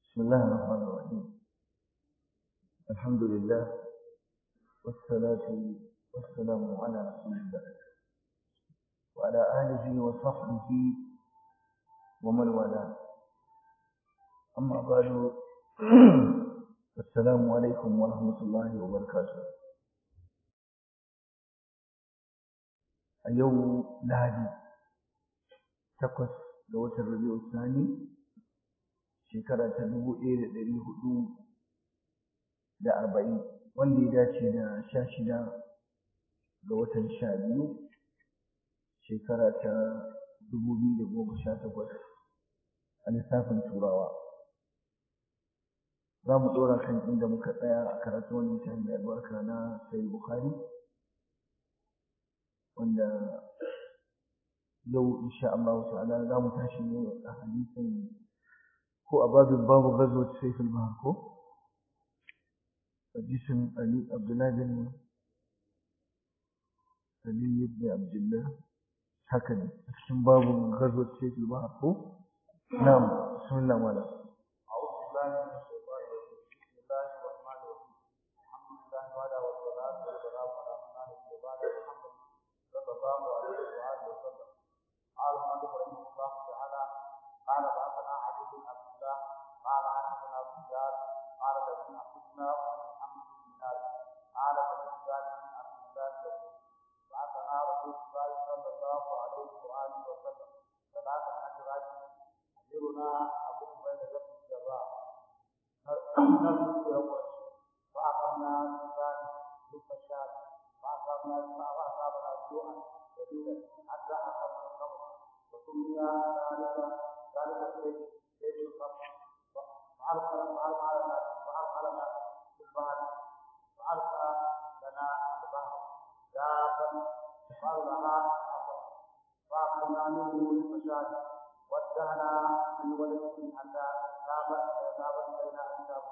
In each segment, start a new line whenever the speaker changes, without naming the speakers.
بسم الله الرحمن الرحيم. الحمد لله والصلاة والسلام على رسول الله وعلى آله وصحبه ومن والاه. أما بعد السلام عليكم ورحمة الله وبركاته. اليوم لهدي تقص لوة الربيع الثاني shekara ta 1440 wanda ya dace da 16 ga watan 12 shekara ta 2018 a lissafin turawa. za mu dora kan inda muka tsaya a karatu wannan littafin da albarka na Sahih Bukhari, wanda yau insha Allah ta'ala za mu tashi ne a hadisin ko a babu ghazwat sayf al-bahr ko hadisin Ali Abdullah bin Ali ibn Abdullah haka ne cikin babu ghazwat sayf al-bahr ko na'am bismillah wala
أعوذ بالله من الشيطان الرجيم بسم الله الرحمن الرحيم الحمد لله وعلى والصلاة والسلام على من لا نبي بعد محمد صلى الله عليه وآله وسلم. قال المؤلف رحمه الله تعالى قال بعثنا علي بن عبد الله قال حدثنا سفيان قال لما كنا محمد بن دينار قال فسفيان بن عبد الله يقول بعثنا رسول الله صلى الله عليه وآله وسلم ثلاث حجرات أميرنا أبو عبيدة بن الجراح نرجو قريش فأقمنا سفيان نصف الشام فأصابنا جوعا شديدا حتى أخذنا الخمر وسمي ذلك الشيء شيء الخمر فألقى لنا في البحر فألقى لنا البحر دابا يقال لها أمر فأخذنا منه نصف شام وادهنا من ولده حتى تابت بين أجسامه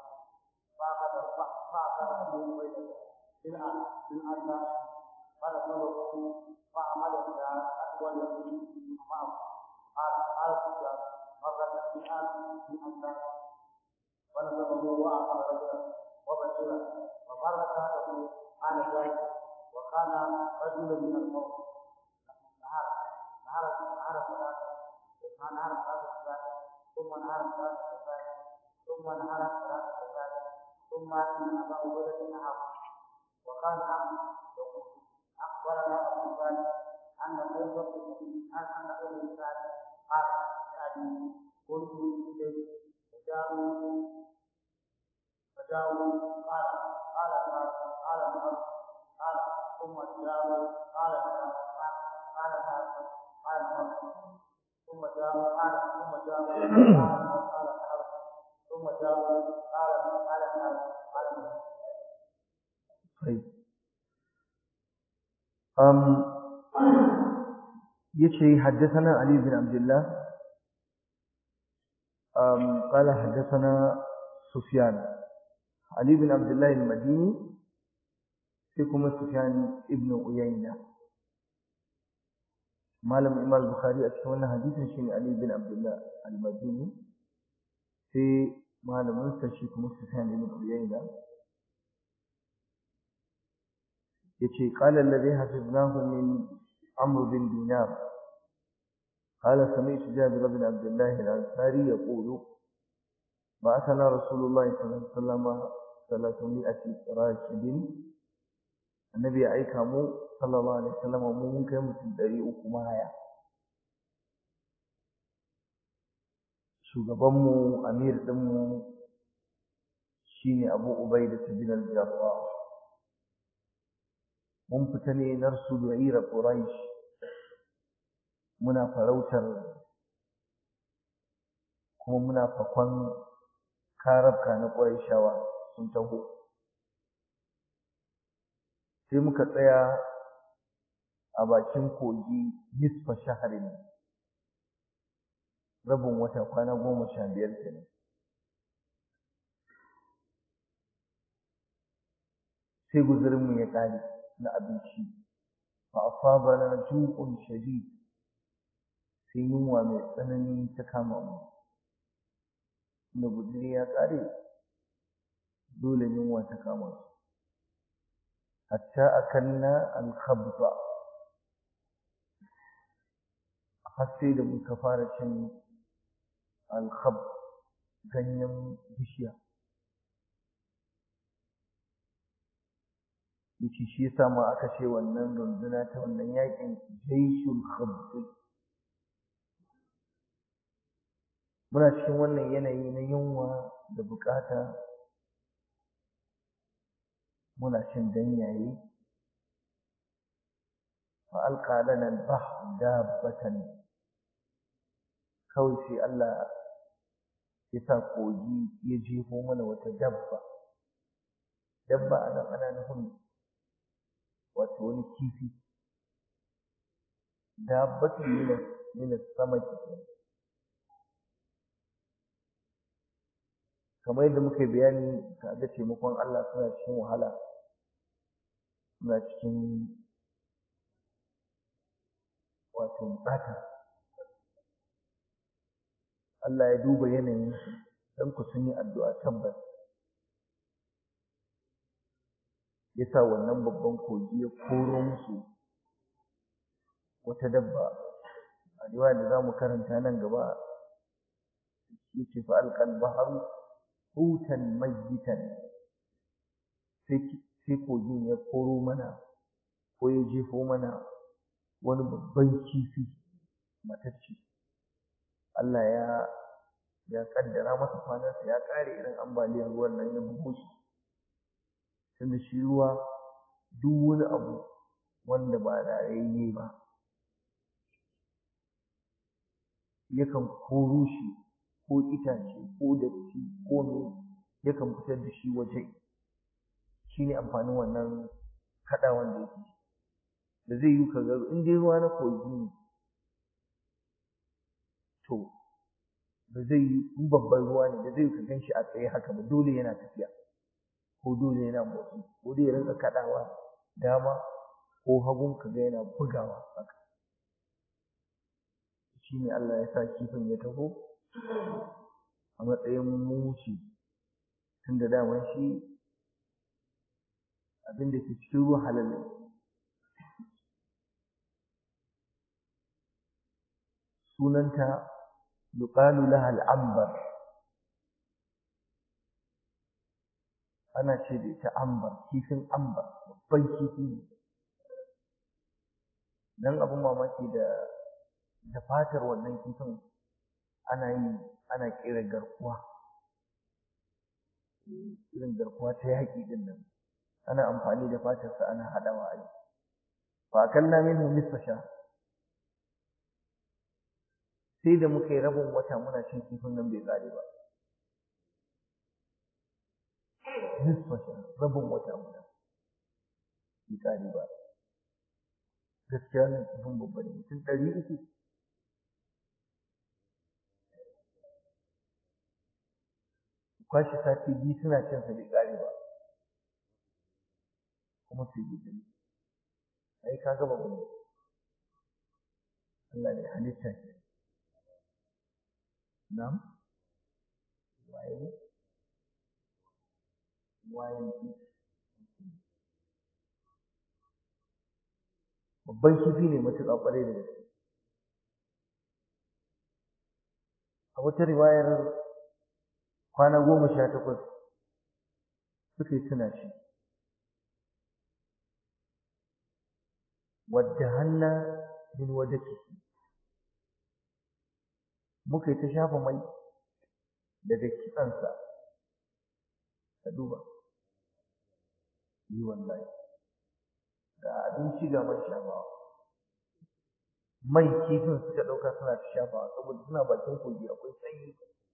فأخذ أبو عبيدة بالأن فنصره فعمل إلى أول يقين معه قال سفيان مرة بالأن فنصره وأخذ رجلا وبشيرا ومرة له عن ذلك وكان رجل من القوم نهار ثلاثة ثم نهار ثلاثة ثم نهار ثلاثة ثم إن أبا عبيدة نهار وكان يقول أخبرنا أبو ذلك أن قيس أن قيس قال يعني قلت إليه فجاءوا قال ثم جاءوا قال ثم جاءوا
طيب يشي حدثنا علي بن عبد الله قال حدثنا سفيان علي بن عبد الله المديني فيكم سفيان ابن عيينة. مالم إمام البخاري أتكلم حديث شيء علي بن عبد الله المديني في مالم مستشيكم سفيان ابن عيينة. يشي قال الذي حفظناه من عمرو بن دينار قال سمعت جابر بن عبد الله الأنصاري يقول بعثنا رسول الله صلى الله عليه وسلم 300 راشد. النبي أيكم صلى الله عليه وسلم ممكن متدري أكمايا shugabanmu amir ɗinmu shine Abu Ubaidah bin al-Jarrah. mun fita ne narsu du'ira Quraish, muna farautar kuma muna fakon karabka na Qurayshawa sun taho. sai muka tsaya a bakin kogi nisfa shaharin, rabin wata, kwana 15 kenan. sai guzurinmu ya ƙare na abinci, fa asabana ju'un shadid, sai yunwa mai tsanani ta kama mu. da guduri ya ƙare dole yunwa ta kama su hatta akanna al-khabza har sai da muka fara cin al-khab ganyen bishiya yace shi yasa ma aka ce wannan runduna ta wannan yakin jaishul khabz muna cikin wannan yanayi na yunwa da bukata muna cin ganyaye fa alqa lana al-bahr dabbatan kawai sai Allah ya sa kogi ya jefo mana wata dabba anan ana nufin wato wani kifi dabbatu min as-samaki kamar yadda muka bayani kaga taimakon Allah suna cikin wahala suna cikin wato bukata Allah ya duba yanayin su dan ku sun yi addu'a tabbas yasa wannan babban kogi ya koro musu wata dabba a riwaya da zamu karanta nan gaba yace fa alqal bahru hutan mayyitan sai kogin ya koro mana ko ya jefo mana wani babban kifi matacce Allah ya kaddara masa kwanansa ya kare irin ambaliyar ruwan nan ya bugo shi tunda shi ruwa duk wani abu wanda ba rayayye ba yakan koro shi ko itace ko datti ko me yakan fitar da shi waje shine amfanin wannan kadawan da yake da zai yi kaga in dai ruwa na kogi ne to da zai yi in babban ruwa ne da zai ka ganshi a tsaye haka ba dole yana tafiya ko dole yana motsi ko dai ya rinka kadawa dama ko hagun kaga yana bugawa haka shine Allah ya sa kifin ya taho a matsayin mushi tunda daman shi abin da ke cikin ruwa halal ne sunanta yuqalu laha al-ambar ana ce da ita ambar kifin ambar babban kifi ne dan abin mamaki da fatar wannan kifin ana kera garkuwa irin garkuwa ta yaƙi din nan ana amfani da fatarsa ana haɗawa a yi fa akalna minhu nisfa sha sai da muka yi rabin wata muna cin kifin nan bai ƙare ba nisfa sha rabin wata muna bai ƙare ba gaskiya nan kifin babba ne mutum 300 kwashi sati biyu suna cin sa bai ƙare ba kuma su yi gani ai ka ga babu Allah ne halitta ke nam waye babban kifi ne matuƙa ƙwarai da gaske a wata riwayar kwana 18 suka yi suna ci wadda hanna min wadaki muka yi ta shafa mai daga kitsansa ka duba yi wallahi da abinci ga man shafawa mai kifin suka ɗauka suna ta shafawa saboda suna bakin kogi akwai sanyi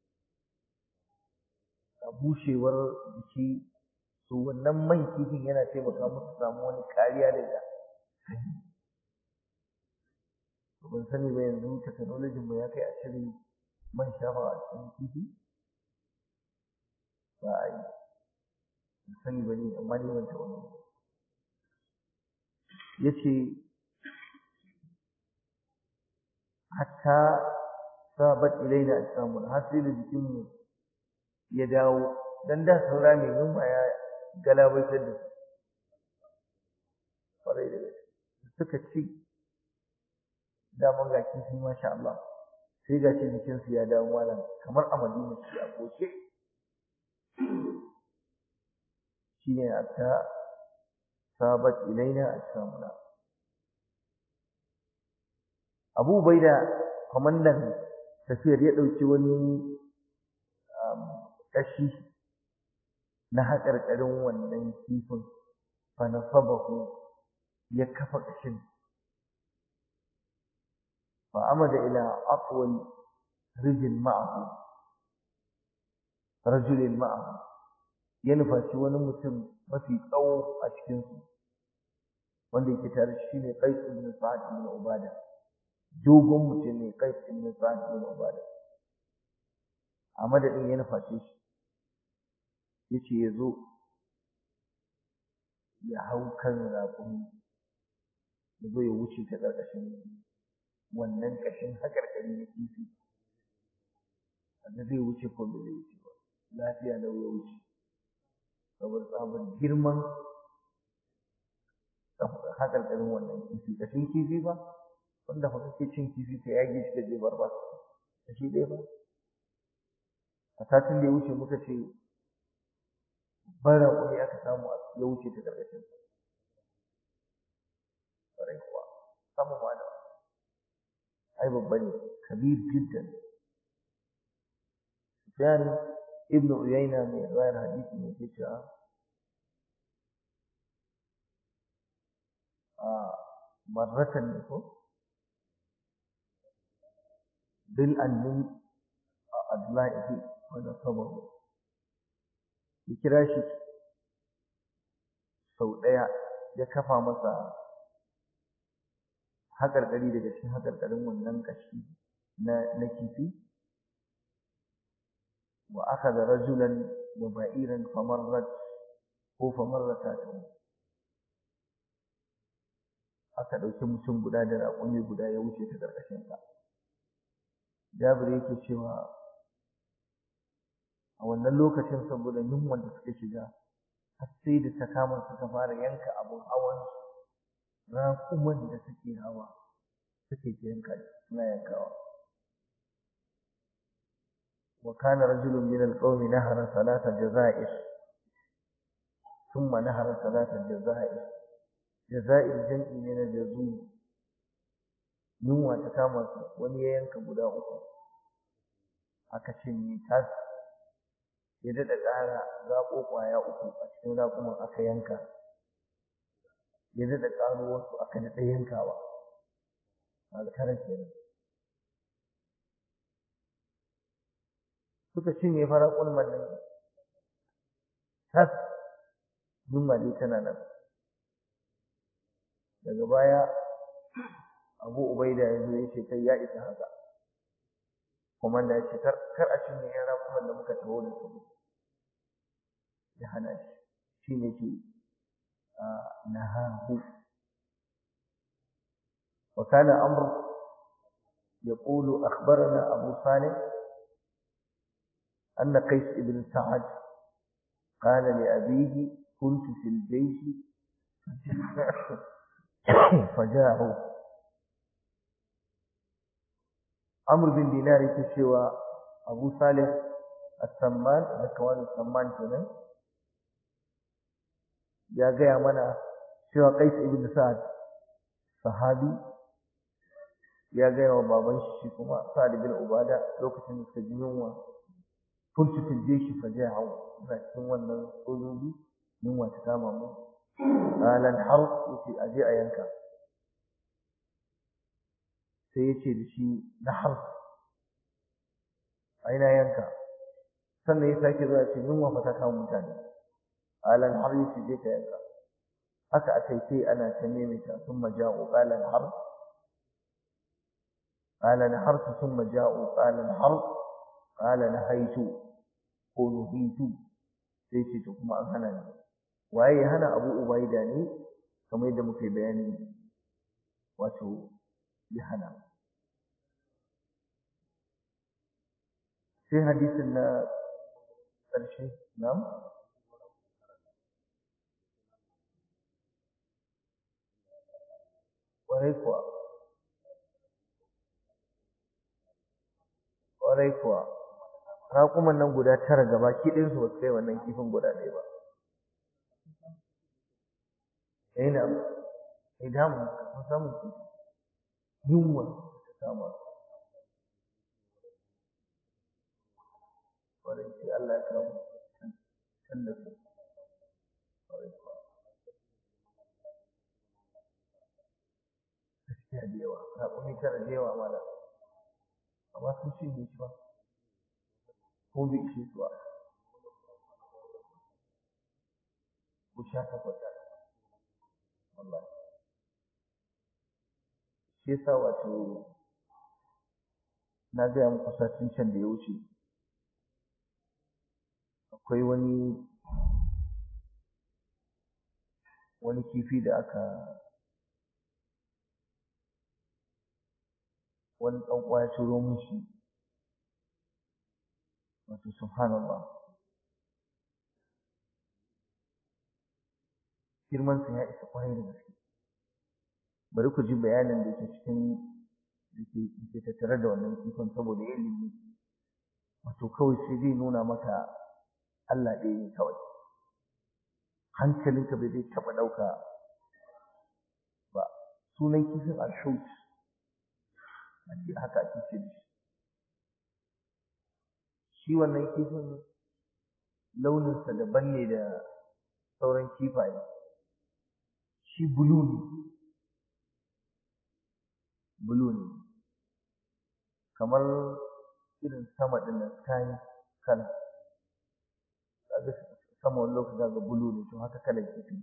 a bushewar jiki su wannan man kifin yana taimaka musu samu wani kariya daga sanyi ban sani ba yanzu technology mu ya kai a cire man shafawa a cikin kifi ba a yi ban sani ba ne amma ni ban taɓa ba yace hatta sabat ilaina ajsamun har sai da jikinmu ya dawo dan da saura mai yunwa ya galabaitar da su kwarai da gaske suka ci daman ga kifi masha Allah sai ga shi jikinsu ya dawo malam kamar a Madina ce a koce shine hatta sabat ilaina ashamuna Abu Ubaida kwamandan tafiyar ya ɗauki wani kashi na haƙarƙarin wannan kifin fa nasabahu ya kafa kashin fa amada ila aqwal rajulin ma'ahu ya nufaci wani mutum mafi tsawo a cikinsu wanda yake tare shi ne Qais ibn Sa'ad ibn Ubada dogon mutum ne Qais ibn Sa'ad ibn Ubada a madadin ya nufaci shi yace yazo ya hau kan raƙumi yazo ya wuce ta ƙarƙashin wannan ƙashin haƙarƙari na kifi wanda zai wuce ko bai wuce ba lafiya lau ya wuce saboda tsabar girman haƙarƙarin wannan kifi ƙashin kifi ba wanda fa kake cin kifi ka yage shi da jebar ba kashi ɗaya ba a satin da ya wuce muka ce bara ƙuri aka samu ya wuce ta ƙarƙashin ƙwarai kuwa samu ma da ai babba ne kabir jiddan Sufyan ibn Uyayna mai riwayar hadisi ne ke cewa marratan ne ko bil annin adla'ihi wa nasabahu ya kira shi sau ɗaya ya kafa masa haƙarƙari daga cikin haƙarƙarin wannan ƙashi na kifi wa akhadha rajulan wa ba'iran famarratatuhu aka ɗauki mutum guda da raƙumi guda ya wuce ta ƙarƙashin sa Jabir yake cewa a wannan lokacin saboda yunwan da suka shiga har sai da ta kama suka fara yanka abun hawan raƙuman da suke hawa suke yanka suna yankawa wa kana rajulun min alqawmi nahara salata jazair thumma nahara salata jazair jam'i ne na jazur yunwa ta kama su wani ya yanka guda uku aka cinye tas ya daɗa ƙara zaɓo ƙwaya uku a cikin raƙuman aka yanka ya daɗa ƙaro wasu aka daɗa yankawa alkarar kenan suka cinye faraƙun nan tas yunwa dai tana nan daga baya Abu Ubaida ya zo ya ce kai ya isa haka komanda ya ce kar a cinye yan raƙuman da muka taho da su ya hana shi shine ce nahahu wa kana amr يقول أخبرنا أبو صالح أن قيس بن سعد قال لأبيه كنت في الجيش فجاعوا عمرو بن دينار يكشوا أبو صالح السمان ذكوان السمان كنا يا جاي منا شو قيس بن سعد صحابي ya gaya wa baban shi kuma Sa'ad bin Ubada lokacin da suka ji yunwa kuntu fil jayshi faja'u ina cikin wannan sojoji yunwa ta kama mu qalan har yace aje a yanka sai yace da shi na har aina yanka sannan ya sake zuwa ce yunwa fa ta kama mutane qalan har yace je ka yanka haka akai sai ana ta neme ta kuma ja'u qalan har قال نحرت ثم جاءوا قال نحرت قال نهيت ونهيت sai ce to kuma an hana ni waye hana Abu Ubaida ne kamar yadda muke bayani wato ya hana sai hadisin na ƙarshe na'am ƙwarai kuwa ƙwarai kuwa raƙuman nan guda tara gaba ɗayansu ba su kai wannan kifin guda ɗaya ba na idan mun samu kifi yunwa ta kama ƙwarai sai Allah ya kawo can da su ƙwarai kuwa gaskiya da yawa raƙumi tara da yawa mala amma sun ce bai ci ba ko bai ishe su ba ko sha takwas wallahi shi yasa wato na gaya muku satin can da ya wuce akwai wani kifi da wani ɗan uwa ya turo min shi wato subhanallah girman sa ya isa kwarai da gaske bari ku ji bayanin da yake cikin da ke tattare da wannan kifin saboda ilimi wato kawai sai zai nuna maka Allah ɗaya ne kawai hankalinka bai zai taɓa ɗauka ba sunan kifin al-hut haka ake ce da shi wannan kifin launinsa daban ne da sauran kifaye shi blue ne kamar irin sama ɗin nan sky kala kaga sama wani lokaci ga blue ne to haka kalan kifi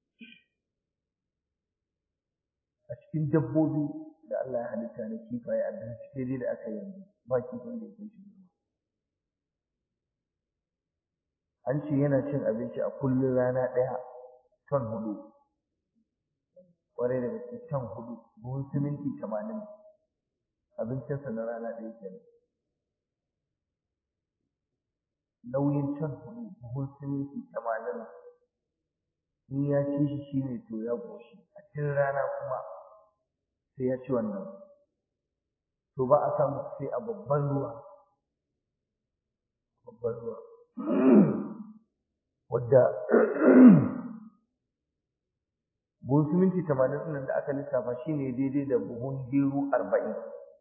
a cikin dabbobi da Allah ya halitta na kifaye a bincike dai da aka yi ba kifin da ya kai shi an ce yana cin abinci a kullum rana ɗaya ton 4 ƙwarai da gaske ton 4 buhun siminti 80 abincinsa na rana ɗaya kenan nauyin ton 4 buhun siminti 80 in ya ci shi shine to ya ƙoshi a cikin rana kuma sai ya ci wannan to ba a samu sai a babban ruwa wadda buhun siminti 80 ɗin da aka lissafa shine daidai da buhun gero 40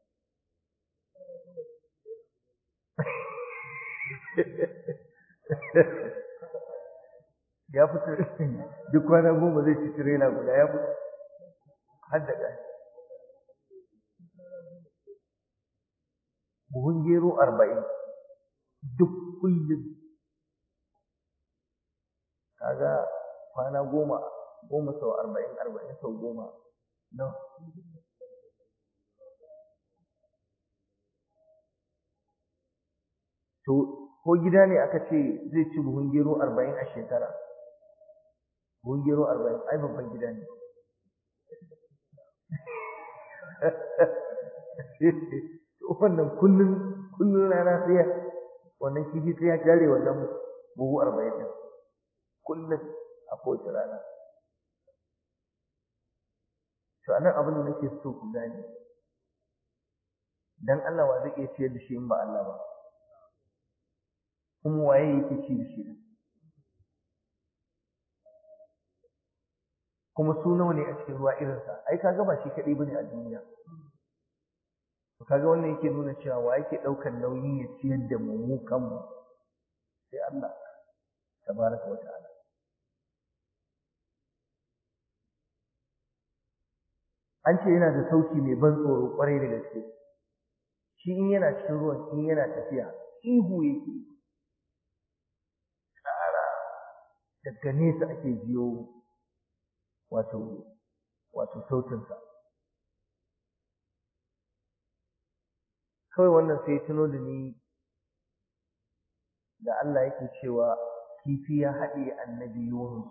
ya fito duk kwana 10 zai ci tirela guda ya fito har da ɗaya buhun gero 40 duk kullum kaga kwana 10 sau 40 sau 10 no to ko gida ne aka ce zai ci buhun gero 40 a shekara buhun gero 40 ai babban gida ne to wannan kullun rana sai wannan kifi sai ya tare wannan buhu 40 din kullun a kowace rana to anan abin da nake so ku gane dan Allah wa zai iya ciyar da shi in ba Allah ba kuma waye yake ci da shi kuma su nawa ne a cikin ruwa irinsa ai kaga ba shi kadai bane a duniya to kaga wannan yake nuna cewa wa yake daukar nauyi ya ciyar da mu kanmu sai Allah tabaraka wa ta'ala an ce yana da sauti mai ban tsoro kwarai da gaske shi in yana cikin ruwan in yana tafiya ihu yake tsara daga nesa ake jiyo wato sautinsa kawai wannan sai tuno da ni da Allah yake cewa kifi ya haɗe annabi Yunus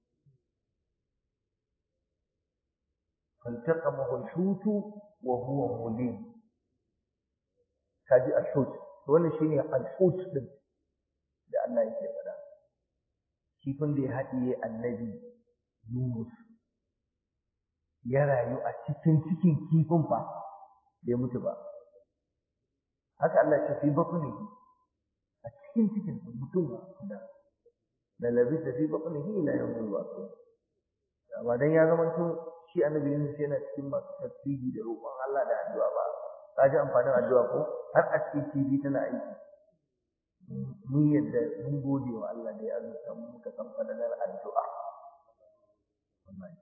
فالتقمه الحوت وهو مليم kaji al-hut wannan shine al-hut din da Allah yake faɗa kifin da ya haɗiye annabi Yunus ya rayu a cikin kifin fa bai mutu ba haka Allah ya fi bakunihi a cikin mutum da labisa fi bakunihi ila yawmil ba'th amma dan ya zama to shi annabi Yunus yana cikin masu tasbihi da roƙon Allah da addu'a ba kaji amfanin addu'a ko har a cikin kifi tana aiki mun yadda mun gode wa Allah da ya azurta mu muka san fadalar addu'a wallahi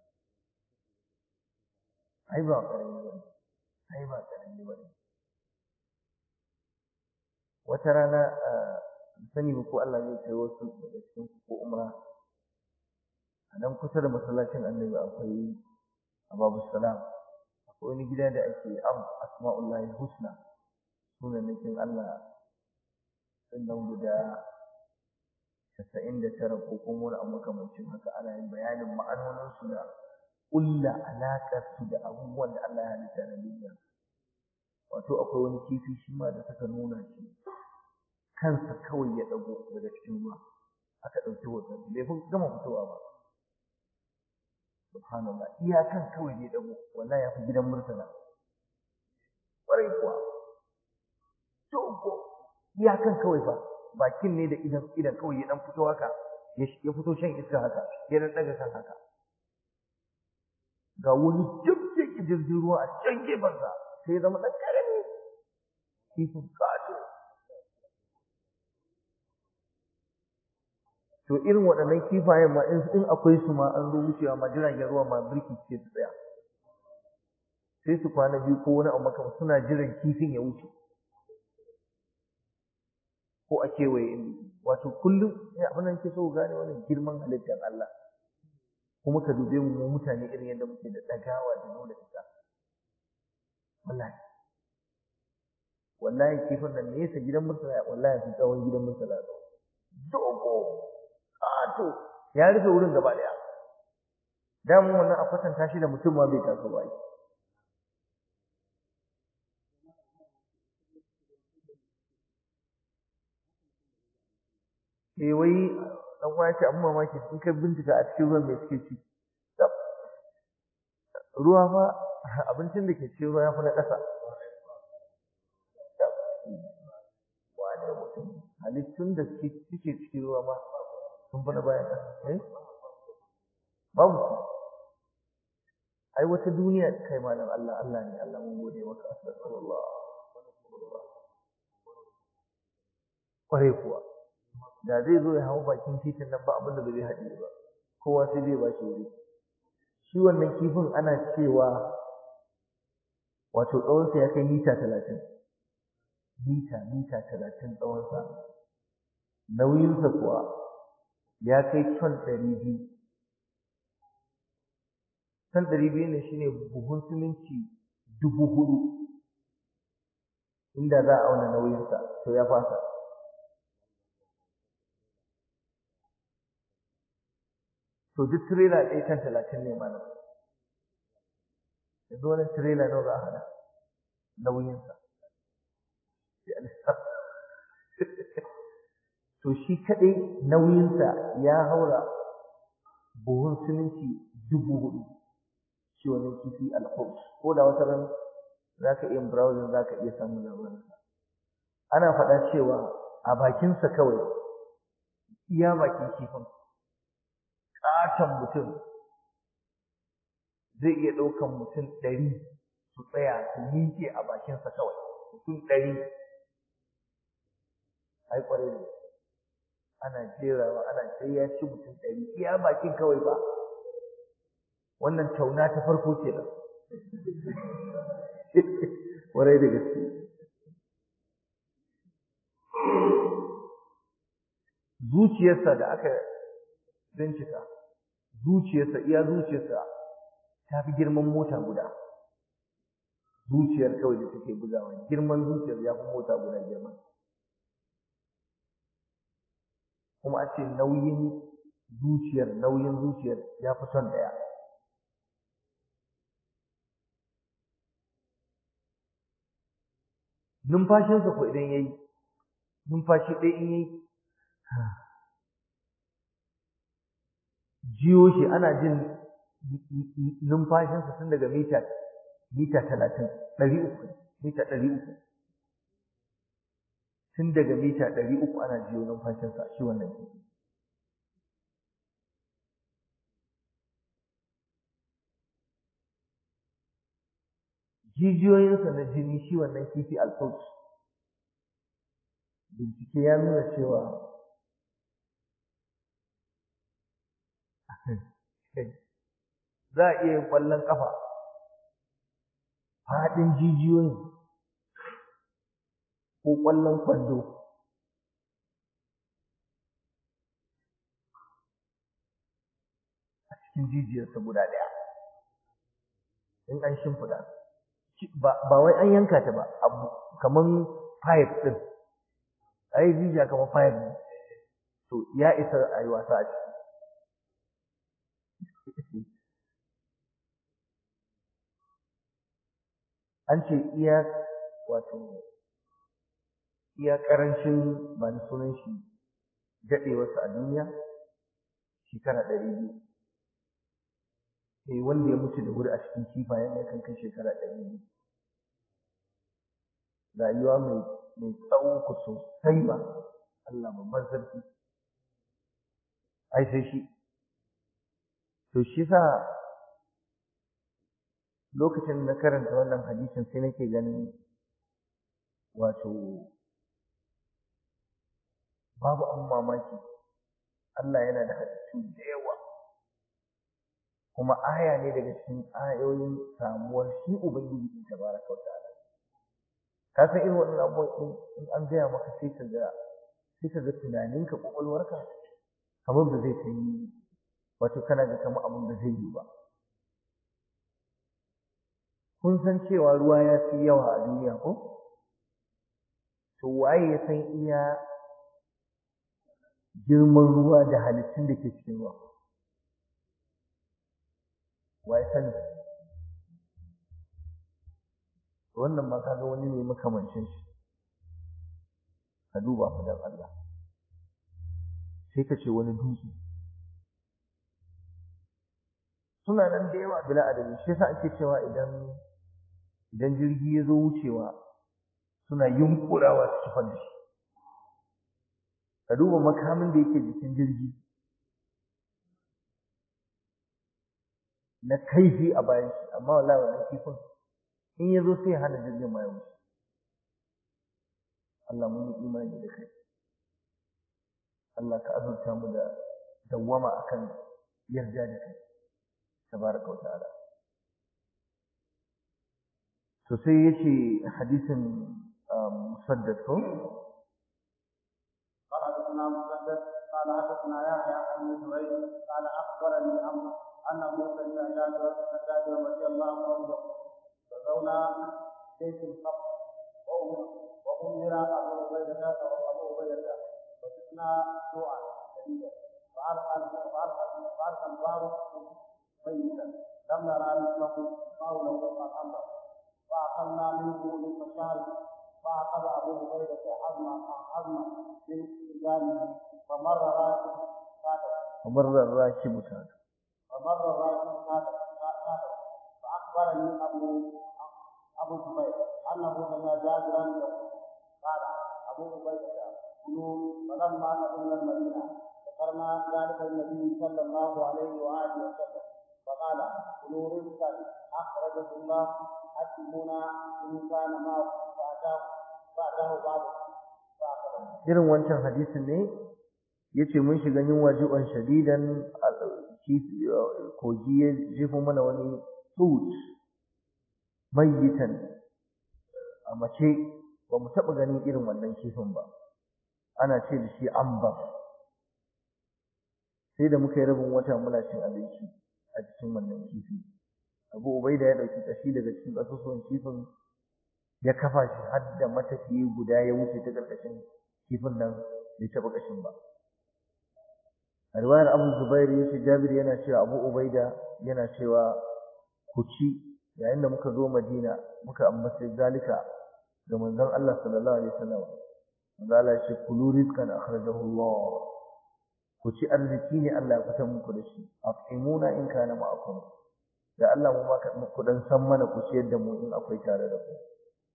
ai ba karami bane wata rana sani ko Allah zai kai wasu daga cikin ko umra a nan kusa da masallacin annabi akwai Ababu Salam akwai wani gida da ake asma'ullahi husna sunan nakin Allah sannan guda 99 ko kuma wani abu makamancin haka ana yin bayanin ma'anonin su da kulla alaƙar su da abubuwan da Allah ya halitta na duniya wato akwai wani kifi shi ma da suka nuna shi kansa kawai ya dago daga cikin ruwa aka ɗauki hoton bai fi gama fitowa ba subhanallah iyakan kawai ya dago wallahi ya fi gidan murtala ƙwarai kuwa dogo iyakan kawai fa bakin ne da idan kawai ya dan fito haka ya fito shan iska haka ya dan daga kan haka ga wani jirgin jirgin ruwa a can gefansa sai zama dan karami kifin kato to irin waɗannan kifayen ma in akwai su ma an zo wucewa ma jiragen ruwa ma birki ce su tsaya sai su kwana biyu ko wani abu makamancin suna jiran kifin ya wuce ko a kewaye inda wato kullum abin da nake so gane wannan girman halittar Allah kuma ka dube mu mutane irin yadda muke da dagawa da nuna isa wallahi kifin nan ne yasa gidan murtala wallahi fi tsawon gidan murtala dogo to ya rufe wurin gaba daya dan wannan a kwatanta shi da mutum ma bai taso ba wai dan uwa ce amma mamaki in ka bincika a cikin ruwan mai suke ci ruwa fa abincin da ke cikin ruwa ya fi na ƙasa wane mutum halittun da suke cikin ruwa ma sun fi na bayan ƙasa babu su ai wata duniya kai malam Allah ne Allah mun gode maka astaghfirullah kwarai kuwa da zai zo ya hau bakin titin nan ba abin da zai haɗe ba kowa sai zai ba shi wuri shi wannan kifin ana cewa wato tsawonsa ya kai mita 30 mita 30 tsawonsa nauyinsa kuwa ya kai ton 200 ton 200 ne shine buhun siminti 4000 inda za a auna nauyinsa to ya fasa to duk trailer ɗaya kan 30 ne mana yanzu wani trailer nawa za a hada nauyinsa to shi kaɗai nauyinsa ya haura buhun siminti 4000 shi wani kifi alhaus ko da wata ran za ka iya browsing za ka iya samun labarinsa ana faɗa cewa a bakinsa kawai iya bakin kifin ƙaton mutum zai iya ɗaukan mutum 100 su tsaya su miƙe a bakinsa kawai mutum 100 ai ƙwarai ne ana jerawa ana sai ya ci mutum 100 iya bakin kawai ba wannan tauna ta farko kenan ƙwarai da gaske zuciyarsa da aka bincika zuciyarsa ta fi girman mota guda zuciyar kawai da take bugawa girman zuciyar ya fi mota guda girman kuma a ce nauyin zuciyar ya fi son ɗaya numfashinsa ko idan yayi numfashi ɗaya in yayi jiyo shi ana jin numfashinsa tun daga mita 30 mita 300 tun daga mita 300 ana jiyo numfashinsa shi wannan kifi. Jijiyoyinsa na jini shi wannan kifi alfos, bincike ya nuna cewa za a iya yin ƙwallon ƙafa faɗin jijiyoyin ko ƙwallon kwando a cikin jijiyarsa guda ɗaya in an shimfiɗa. Ba wai an yanka ta ba, abu kaman pipe ɗin, ai jijiya kaman pipe ne, to ya isa a yi wasa a ciki. An ce iya ƙarancin ba ni sunan shi daɗewarsa a duniya shekara 200. Sai wanda ya mutu da wuri a cikin kifayen ya kan kai shekara 200. Rayuwa mai tsawo ku sosai ba, Allah babban sarki. Ai sai shi. To shi sa lokacin na karanta wannan hadisin sai nake ganin babu abin mamaki Allah yana da halittu da yawa, kuma aya ne daga cikin ayoyin samuwar shi Ubangiji tabaraka wa ta'ala. Ka san irin wannan abubuwan in an gaya maka sai ka ga tunaninka, ƙwaƙwalwarka kamar da zai kai kana ga kamar abin da zai yi ba. Kun san cewa ruwa ya fi yawa a duniya ko? To waye ya san iya girman ruwa da halittun da ke cikin ruwa? Waye sani? Wannan ma kaga wani ne makamancin shi. Ka duba fa dan Allah. Sai ka ce wani dutse. Suna nan da yawa bila adadi, shi yasa ake cewa idan jirgi ya zo wucewa suna yunkurawa su kifar da shi. Ka duba makamin da yake jikin jirgi na kaifi a bayan shi, amma wallahi wannan kifin in ya zo sai hana jirgin ma ya wuce. Allah mun yi imani da kai. Allah ka azurta mu da dawwama akan yarda da kai tabaraka wa ta'ala. To sai yace hadisin musaddad ko
قال حدثنا مسدد قال حدثنا يحيى عن زهير قال اخبرني عمرو انه سمع جابر رضي الله عنه غزونا بيت القبر وامر ابو عبيده وفتنا جوعا شديدا فالقى الباب ميتا لم نرى مثله قوله الامر فاخذنا منه للفشار فاخذ ابو عبيده عظما من رجاله فمر الراكب فاخبرني ابو الزبير انه سمع جابرا قال ابو عبيده كلوا فلما قدمنا المدينه ذكرنا ذلك النبي صلى الله عليه واله وسلم فقال كلوا رزقا اخرجه الله حكمونا ان كان معه فاتاه بعضه
irin wancan hadisin ne yace mun shiga yunwa ji'an shadidan kogi ya jefo mana wani tut mayyitan a mace, ba mu taɓa ganin irin wannan kifin ba, ana ce da shi ambar. Sai da muka yi rabin wata muna cin abinci a cikin wannan kifi. Abu Ubaida ya ɗauki ƙashi daga cikin ƙasusuwan kifin ya kafa shi har da matafiyi guda ya wuce ta ƙarƙashin kifin nan bai taɓa ƙashin ba. A riwayar Abu Zubair yace Jabir yana cewa Abu Ubaida yana cewa ku ci, yayin da muka zo Madina muka ambaci zalika ga manzon Allah sallallahu alaihi wasallam. Allah shi kulu rizqan akhrajahu Allah, ku ci arziki ne Allah ya fitar muku da shi, afimuna in kana ma'akum, da Allah mu ma ku dan san mana ku ciyar da mu in akwai tare da ku.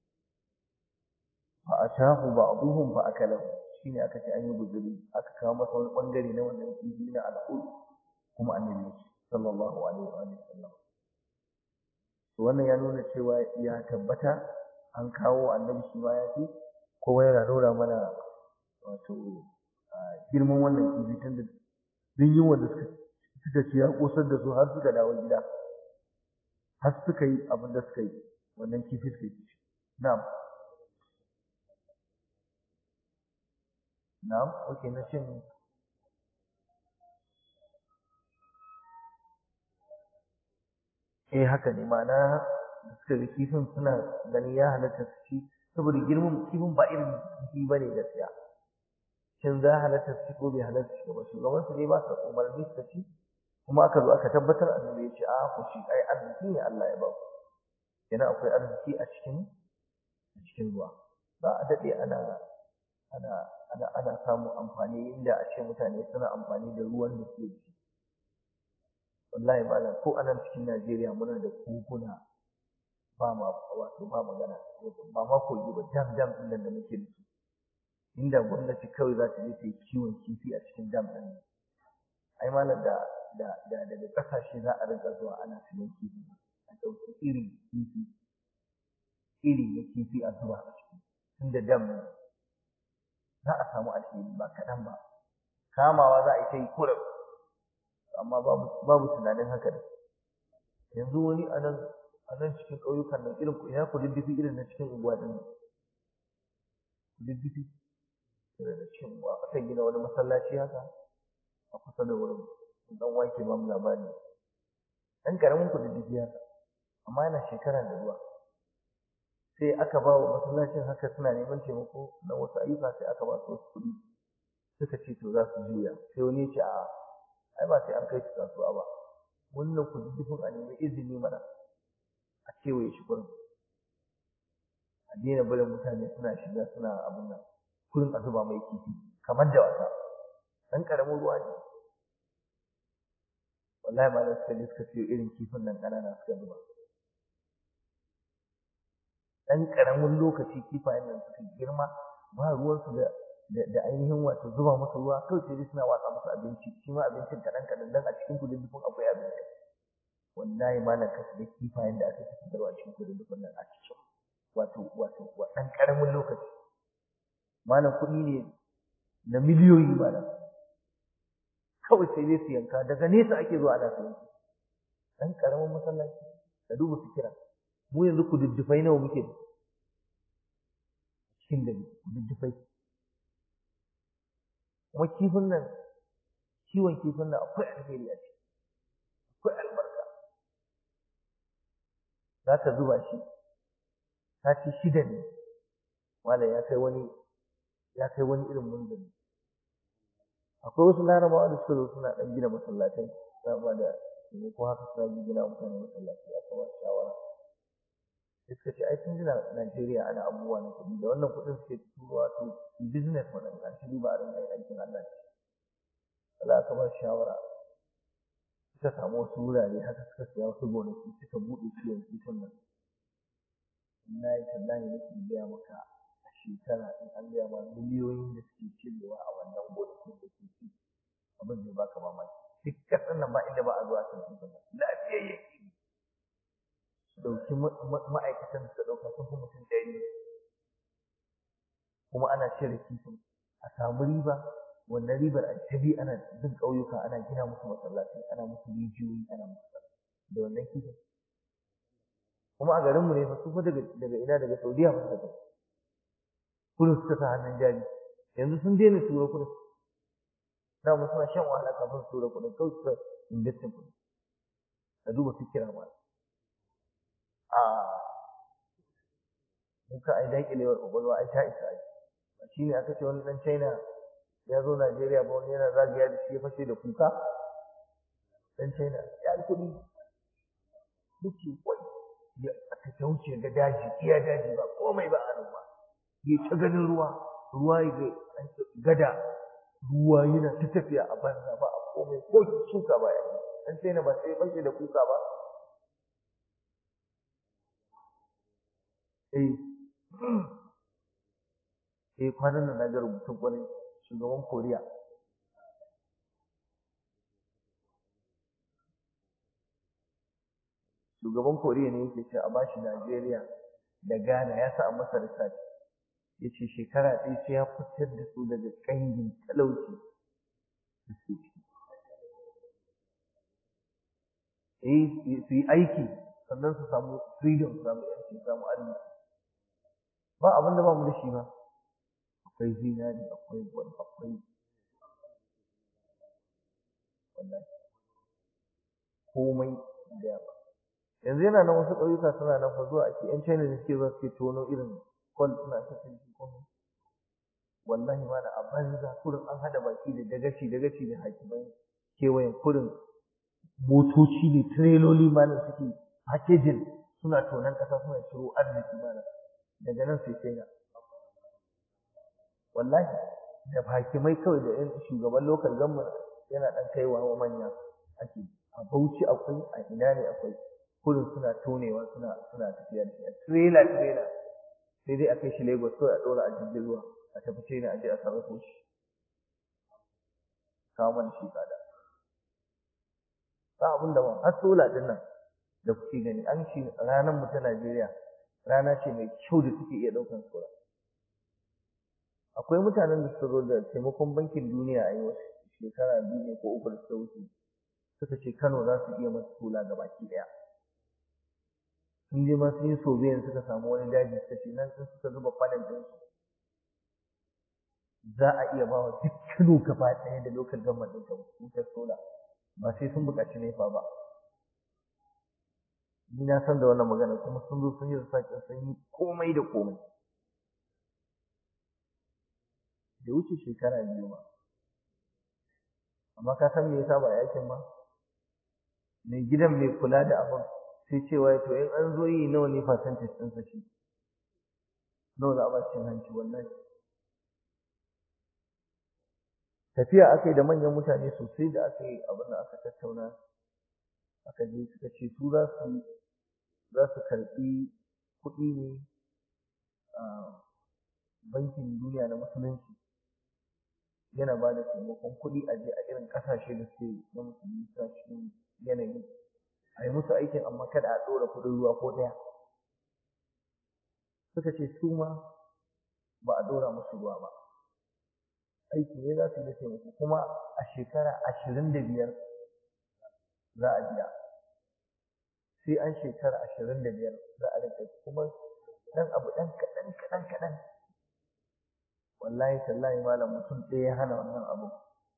Fa atahu ba'dhum fa akalahu, shine aka ce an yi guzuri, aka kawo masa wani bangare na wannan kifi na al'ud, kuma annabi sallallahu alaihi wa sallam. To wannan ya nuna cewa ya tabbata an kawo annabi shi ma ya ci, kowa yana nuna mana wato girman wannan kifi, tunda duk yin wanda suka ci ya kosar da su har suka dawo gida, har suka yi abin da suka yi, wannan kifi suka ci. Na'am. Na'am, okay, na cin haka ne, ma'ana suka ga kifin suna gani ya halatta su ci, saboda girman kifin ba irin kifi ba ne gaskiya. Shin za halatta su ci ko bai halatta su ci ba? Shugaban su dai ba su umarni su ci, kuma aka zo aka tabbatar annabi ya ce a ku ci, ai arziki ne Allah ya ba ku. Yana akwai arziki a cikin ruwa. Ba a daɗe ana samun amfani inda a ce mutane suna amfani da ruwan da suke ci. Wallahi malam, ko a nan cikin Najeriya muna da koguna ba magana, ba ma kogi ba, dam ɗin da muke da su, inda gwamnati kawai za ta je ta yi kiwon kifi a cikin dam ɗin. Ai malam, da daga ƙasashe za a rinka zuwa ana siyan kifi, a ɗauki iri na kifi a zuba a ciki, tunda dam ne za a samu alheri ba kaɗan ba. Kamawa za a yi ta yi kurum, amma babu tunanin haka da yanzu wani a nan cikin ƙauyukan nan irin ina kududdufi irin na cikin unguwa ɗin, kududdufi irin na cikin unguwa, aka gina wani masallaci haka a kusa da wurin, dan wake ba mu labari, ɗan ƙaramin kududdufi haka, amma yana shekara da ruwa. Sai aka ba wa masallacin haka, suna neman taimako na wasu ayyuka, sai aka ba su wasu kuɗi, suka ce to za su juya. Sai wani ya ce a ai ba sai an kai su kasuwa ba, wannan kududdufin a nemi izini mana a kewaye shi kurin, a daina barin mutane suna shiga suna abin nan kurin, a zuba mai kifi kamar da wasa, ɗan ƙaramin ruwa ne. Wallahi malam, suka je suka siyo irin kifin nan ƙanana suka zuba. ɗan ƙaramin lokaci kifayen nan suka girma, ba ruwansu da ainihin wato zuba musu ruwa, kawai sai suna watsa musu abinci, shi ma abincin kaɗan dan a cikin kududdufin akwai abinci. Wallahi malam, ka da kifayen da aka fitarwa cikin kududdufin nan a cikin wato ɗan ƙaramin lokaci, malam kuɗi ne na miliyoyi malam, kawai sai dai su yanka, daga nesa ake zuwa ana siyan ɗan ƙaramin masallaci. ka duba fikira, mu yanzu kududdufai nawa muke da cikin gari, kududdufai. Kuma kiwon kifin nan akwai alheri a ciki, akwai albarka. Za ka zuba shi sati 6 ne malam, ya kai wani irin munzali. Akwai wasu larabawa da suka zo suna ɗan gina masallatai, ba da ko haka suna gina mutane masallatai, a kawar shawara sai suka ce ai tun jina Najeriya ana abubuwa na kuɗi, da wannan kuɗin suke turuwa to business wannan an shi ba a rinka yin aikin Allah ce. Allah ka ba shawara, suka samu wasu wurare haka, suka siya wasu gonaki, suka buɗe kiwon kifin nan. Wallahi nake gaya maka, a shekara in an gaya ma miliyoyin da suke cirewa a wannan gonakin da ke ci, abin zai baka mamaki. Duk ƙasar nan ba inda ba a zuwa kan kifin nan, lafiyayye kifi. Ɗauki ma'aikatan da suka ɗauka sun fi mutum 100, kuma ana cire kifin a samu riba. Wannan ribar a tabi ana bin ƙauyuka, ana gina musu masallatai, ana musu rijiyoyi, ana musu da wannan kifin. Kuma a garinmu ne fa, su fa daga Saudiya fa suka kudu suka sa hannun jari, yanzu sun daina tura kudu. Da mu suna shan wahala kafin su tura kuɗin, kawai suka investin kuɗi. Ka duba fikira ma. Muka ai daƙilewar ƙwaƙwalwa ai ta isa ai. Ba shi ne aka ce wani ɗan China ya zo Najeriya ba, wani yana zagaya da shi ya fashe da kuka. Ɗan China ya yi kuɗi. Duki kwai. Ya aka ta wuce ga daji, iya daji ba komai ba a noma. Ya ta ganin ruwa. ruwa ya gada ruwa yana ta tafiya a banza ba a komai ko shuka ba ya yi dan sai na ba sai bace da kuka ba kwanan nan na ga rubutun kwarai shugaban Koriya ne yake ce a bashi Najeriya da Ghana ya sa a masa research yace shekara ɗaya sai ya fitar da su daga ƙangin talauci su yi aiki sannan su samu freedom su samu yanci su samu arziki ba abin da ba mu da shi ba akwai zinari akwai gwal akwai wallahi komai da yawa yanzu yana nan wasu ƙauyuka suna nan fa zuwa ake ƴan China da suke zuwa suke tono irin kwal suna cikin shi komai wallahi ma da a banza kurin an hada baki da dagaci da hakimai kewayen kurin motoci ne tireloli ma da suke packaging suna tonan ƙasa suna ciro arziki ma daga nan sai China wallahi da hakimai kawai da ƴan shugaban local government yana dan kaiwa wa manya ake a Bauchi akwai a ina ne akwai kullum suna tonewa suna tafiya da trailer sai dai a kai shi Lagos ko a dora a jirgin ruwa a tafi China a je a sarrafo shi kawo mana shi tsada ba abin da ba har sola din nan da kuke gani an ci ranar mu ta Najeriya rana ce mai kyau da suke iya daukan sola akwai mutanen da suka zo da taimakon bankin duniya a yau shekara 2 ne ko 3 da suka wuce suka ce Kano za su iya masa sola gabaki daya sun je ma sun yi sobiyan suka samu wani daji suka ce nan sun suka zuba panel din su za a iya ba wa duk Kano gaba ɗaya da local government ɗin wutar sola ba sai sun buƙaci nefa ba ni na san da wannan magana kuma sun zo sun yi research sun yi komai da komai da wuce shekara 2 ba amma ka san me yasa ba yakin ba mai gidan mai kula da abin sai cewa to in an zo yi nawa ne percentage din sa shi nawa za a ba cin hanci wallahi tafiya akai da manyan mutane sosai da akai abin da aka tattauna aka je suka ce su za su karbi kuɗi ne a bankin duniya na musulunci yana ba da taimakon kuɗi a je a irin ƙasashe da suke na musulmi ta cikin yanayi a yi musu aikin amma kada a ɗora kuɗin ruwa ko ɗaya suka ce su ma ba a ɗora musu ruwa ba aiki ne za su yi da taimako kuma a shekara 25 za a biya sai an shekara 25 za a rika kuma dan abu dan kaɗan wallahi tallahi malam mutum ɗaya ya hana wannan abu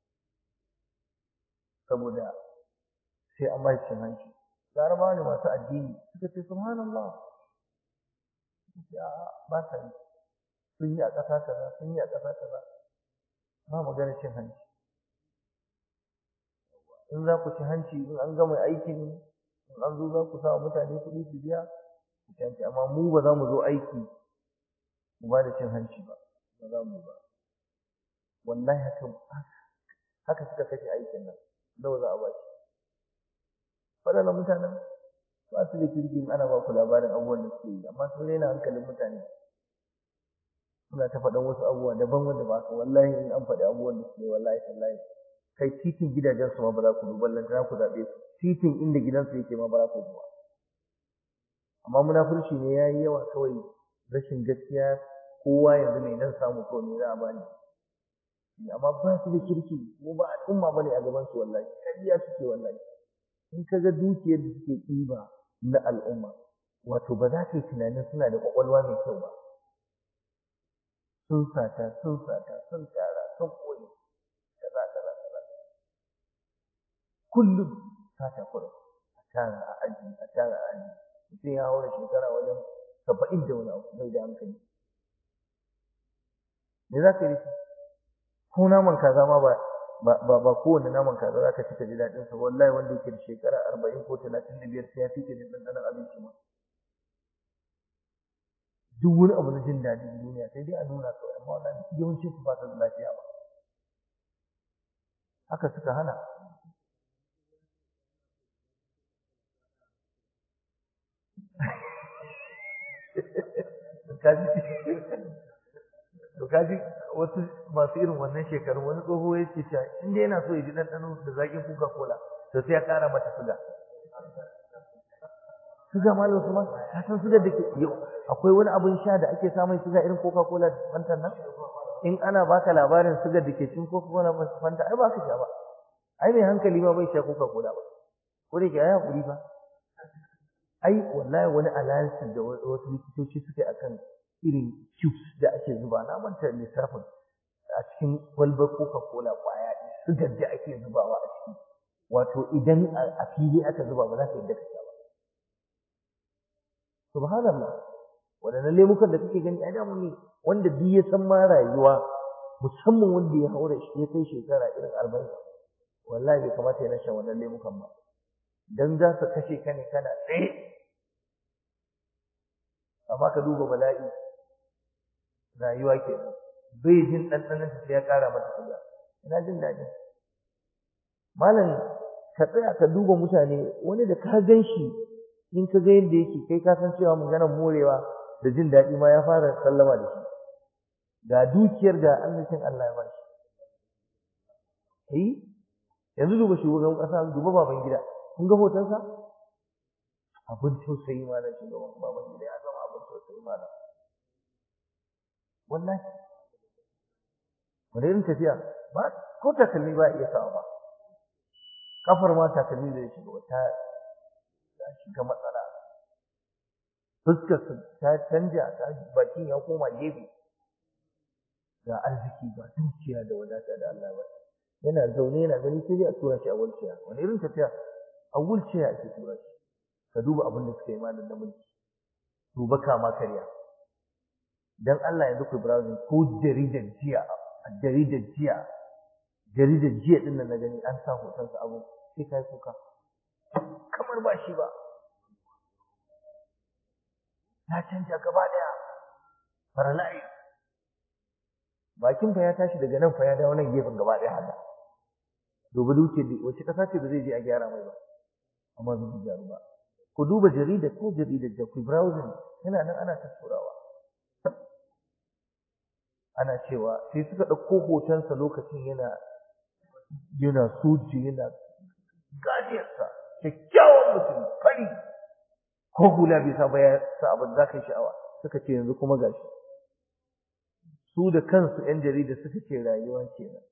saboda sai an ba shi hanci larabawa ne masu addini suka ce subhanallah ya ba sa yi sun yi a ƙasa kaza sun yi a ƙasa kaza ba magana cin hanci in za ku ci hanci in an gama aikin in an zo za ku sa mutane kuɗi su biya ku ci hanci amma mu ba za mu zo aiki mu ba da cin hanci ba ba za mu ba wallahi haka suka kashe aikin nan nawa za a ba shi waɗannan mutanen ba su da kirkin ana ba ku labarin abubuwan da suke yi amma sun raina hankalin mutane suna ta faɗan wasu abubuwa daban wanda ba su wallahi in an faɗi abubuwan da suke wallahi tallahi kai titin gidajen su ma ba za ku duba lantana ku zaɓe su titin inda gidansu yake ma ba za ku duba amma munafurci ne yayi yawa kawai rashin gaskiya kowa yanzu ne dan samu ko ne za a bani amma ba su da kirki mu ba al'umma bane a gaban su wallahi kariya suke wallahi in ka ga dukiyar da suke ɗiba na al'umma wato ba za ka yi tunanin suna da ƙwaƙwalwa mai kyau ba sun sata sun tara sun koyi kaza kullum sata kurum a tara a aji mutum ya haura shekara wajen 70 da wani abu bai da hankali me za ka yi ko naman kaza ma ba kowane naman kaza za ka ci ka ji daɗin sa wallahi wanda yake da shekara 40 ko 35 sai ya fi ka jin ɗanɗanon abinci ma duk wani abu na jin daɗin duniya sai dai a nuna kawai amma wannan yawancin su ba ta da lafiya ba. Haka suka hana. To kaji wasu masu irin wannan shekaru wani tsoho ya ce cewa in dai yana so ya ji ɗanɗano da zaƙin Coca-Cola to sai ya ƙara mata suga. Suga malam Usman, ka san sugar da ke yau akwai wani abin sha da ake samun suga irin Coca-Cola da Fanta nan? In ana baka labarin sugar da ke cikin Coca-Cola da Fanta ai ba ka sha ba. Ai mai hankali ma bai sha Coca-Cola ba. Ko da ke ai hakuri ba. Ai wallahi wani alliance da wasu likitoci suke akan irin cubes da ake zuba na manta lissafin a cikin kwalbar Coca-Cola kwaya sugar da ake zubawa a ciki. Wato idan a fili aka zuba ba za ka yadda ka sha ba. Subhanallah. Wadannan lemukan da kake gani ai damu ne wanda duk ya san ma rayuwa musamman wanda ya haura shi ya kai shekara irin 40 wallahi bai kamata ya shan wannan lemukan ba. Dan za su kashe ka ne kana tsaye. Amma ka duba bala'i rayuwa kenan bai jin ɗanɗanon sai ya ƙara mata suga. Ina jin daɗi. Malam ka tsaya ka duba mutane wani da ka gan shi in ka ga yadda yake kai ka san cewa maganar morewa da jin daɗi ma ya fara sallama da shi. Ga dukiyar ga arzikin Allah ya bashi. Yanzu duba shugaban ƙasa duba baban gida. Kun ga hotonsa? Abin tausayi malam shugaban baban gida ya zama abin tausayi malam. Wallahi. Wani irin tafiya ba ko takalmi ba iya sawa ba. Kafar ma takalmi da ya shiga ta shiga matsala. Fuskar ta canja ta bakin ya koma gefe. Ga arziki ba dukiya da wadata da Allah ba. Yana zaune yana gani sai a tura shi a wulciya. Wani irin tafiya? A wulciya ake tura shi. Ka duba abin da suka yi malam da mulki. Duba kama karya. Dan Allah yanzu ku browsing ko jaridar jiya din nan na gani an sa hoton sa abu sai kai kuka. Kamar ba shi ba. Ya canja gaba daya. Paralyze. Bakin fa ya tashi daga nan fa ya dawo nan gefen gaba daya haka. Duba duke wace kasa ce da zai je a gyara mai ba. Amma bai gyaru ba. Ku duba jaridar da ku browsing yana nan ana tatturawa. Ana cewa sai suka ɗauko hotonsa lokacin yana soji yana gadiyarsa kyakkyawan mutum fari ko hula bai sa ba ya sa abin za ka yi sha'awa suka ce yanzu kuma gashi su da kansu 'yan jarida suka ce rayuwa kenan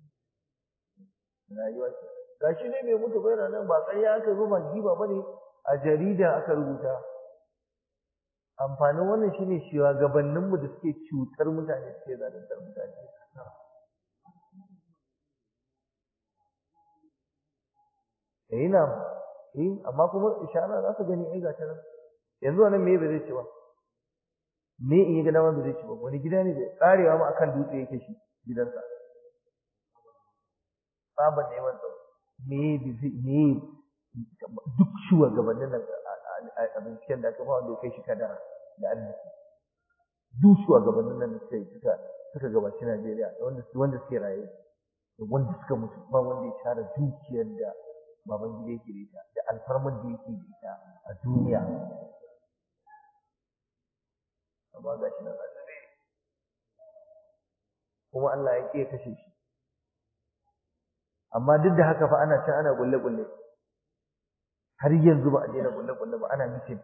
gashi ne mai mutu bai nan ba ƙarya aka yi ba giba ba ne a jarida aka rubuta. Amfanin wannan shine shugabanninmu da suke cutar mutane suke zaluntar mutane. Amma kuma ishara za ka gani ai gata nan. Yanzu wannan me ba zai ci ba? Me in yi ga dama ba zai ci ba? Wani gida ne da karewa ma akan dutse yake shi gidansa. Tsaban neman tsaro. Me duk shugabannin nan a binciken da aka ba wanda ya kai shi kadara da arziki duk shugabannin nan suka gabaci Najeriya da wanda suke raye da wanda suka mutu ba wanda ya tara dukiyar da baban gida yake da ita da alfarman da yake da ita a duniya amma ga shi nan azabe kuma Allah ya ƙi kashe shi amma duk da haka fa ana can ana gulle-gulle har yanzu ba a daina gulle-gulle ba ana mitin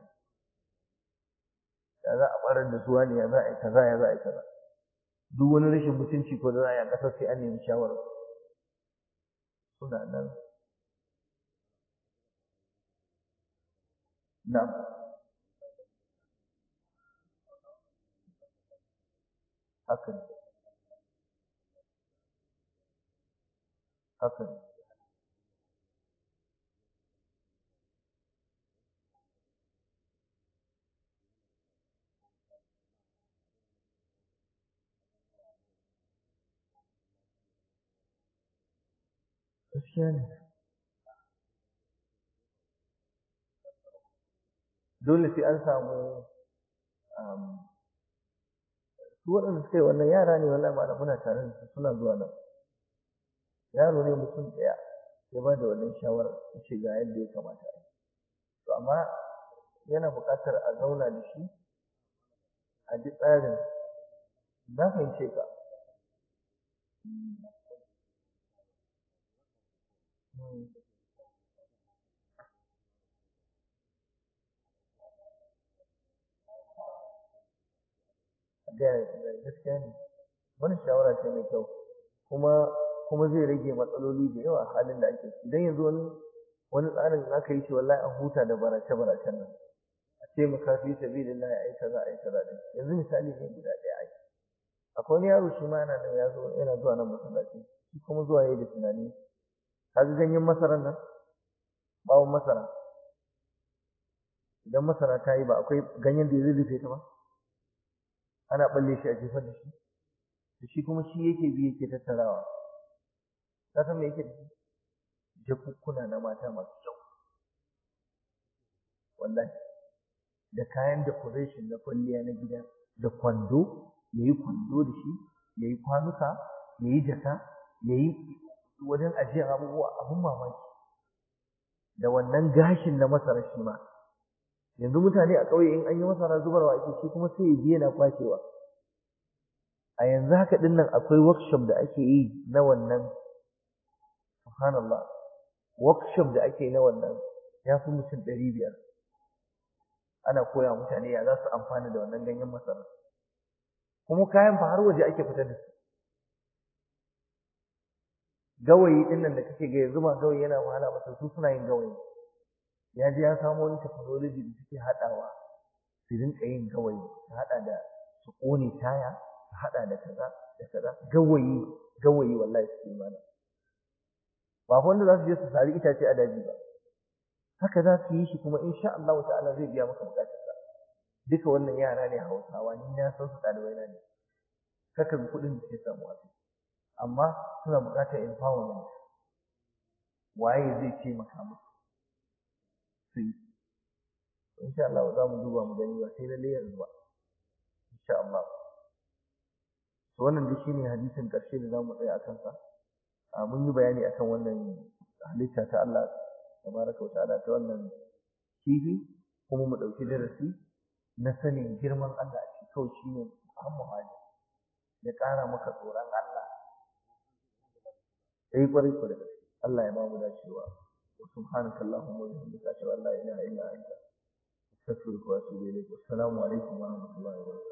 ya za a barar da suwa ne ya za a yi kaza ya za a yi kaza duk wani rashin mutunci ko da za a yi a ƙasar sai an nemi shawara suna nan na'am haka ne haka ne gaskiya ne dole sai an samu su waɗanda suka yi wannan yara ne wallahi ba muna tare da su suna zuwa nan yaro ne mutum ɗaya ya ba da wannan shawarar ya ce ga yadda ya kamata a yi to amma yana buƙatar a zauna da shi a ji tsarin na fahimce ka gaskiya ne wannan shawara ce mai kyau kuma zai rage matsaloli da yawa halin da ake ciki idan yanzu wani tsarin aka yi shi wallahi an huta da barace-baracen nan a ce maka fi sabilillahi ai kaza din yanzu misali ne guda ɗaya ai akwai wani yaro shi ma yana zuwa nan masallaci shi kuma zuwa yayi da tunani kaga ganyen masarar nan bawon masara idan masara ta yi ba akwai ganyen da ya rufe ta ba ana balle shi a jefar da shi to shi kuma shi yake tattarawa ka san me yake da shi jakukkuna na mata masu kyau wallahi da kayan decoration na kwalliya na gida da kwando yayi kwando da shi yayi kwanuka yayi jaka yayi wajen ajiyar abubuwa abun mamaki da wannan gashin na masara shi ma yanzu mutane a ƙauye in an yi masara zubarwa ake shi kuma sai ya je yana kwacewa a yanzu haka din nan akwai workshop da ake yi na wannan subhanallah workshop da ake yi na wannan ya fi mutum 500 ana koya mutane ya za su amfana da wannan ganyen masara kuma kayan fa har waje ake fitar da su gawayi din nan da kake ga yanzu ma gawayi yana wahala masa su suna yin gawayi ya je ya samu wani technology da suke haɗawa su rinka yin gawayi su haɗa da su ƙone taya su haɗa da kaza gawayi wallahi su yi mana ba wanda za su je su sari itace a daji ba haka za su yi shi kuma insha Allah ta'ala zai biya maka bukatarka duka wannan yara ne Hausawa ni na san su ɗalibai na ne kaka ga kuɗin da ke samu a amma suna buƙatar empowerment waye zai ce maka musu su yi insha Allah za mu duba mu gani ba sai lalle yanzu ba insha Allah to wannan dai shine hadisin ƙarshe da zamu tsaya akan sa mun yi bayani akan wannan halitta ta Allah tabaraka wa ta'ala ta wannan kifi kuma mu dauki darasi na sanin girman Allah a cikin kawai shine Muhammad ya ƙara maka tsoron Allah sai kwarai da gaske Allah ya ba mu dacewa subhanakallahumma wa bihamdika ashhadu an la ilaha illa anta astaghfiruka wa atubu ilayk assalamu alaikum wa rahmatullahi wa barakatuh